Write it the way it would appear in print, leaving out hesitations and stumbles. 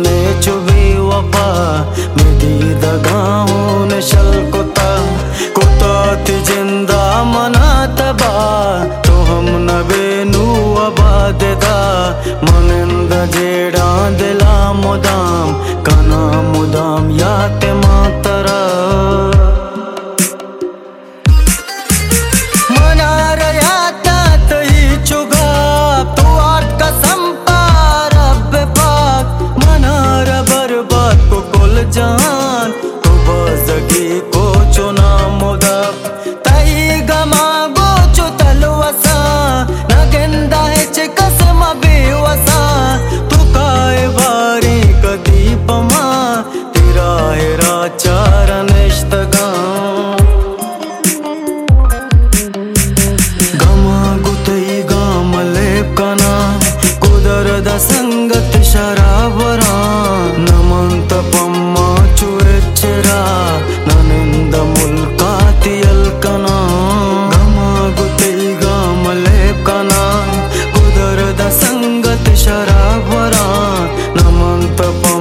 ने चुभी वफा मेरी दगाहों ने शल कुता थी जिंदा मना तबा तो हम नबेनू आबाददा मनिंद जेड़ा दिला मुदाम कना मुदाम याते मातरा जान तो बजगी को चुना मुदब तई गमा गो चुतल वसा नगंदा है चे कसम बेवसा तू काय बारी कदी पमा तेरा हेरा चारण इश्तगा गमा गुतई गामले कना कुदरद संगत शराबरा नमंत पम्मा चुएच्चरा ननिंद मुल्काति अलकना गमा गुतई गामले कना कुदरद संगत शराबरा नमंत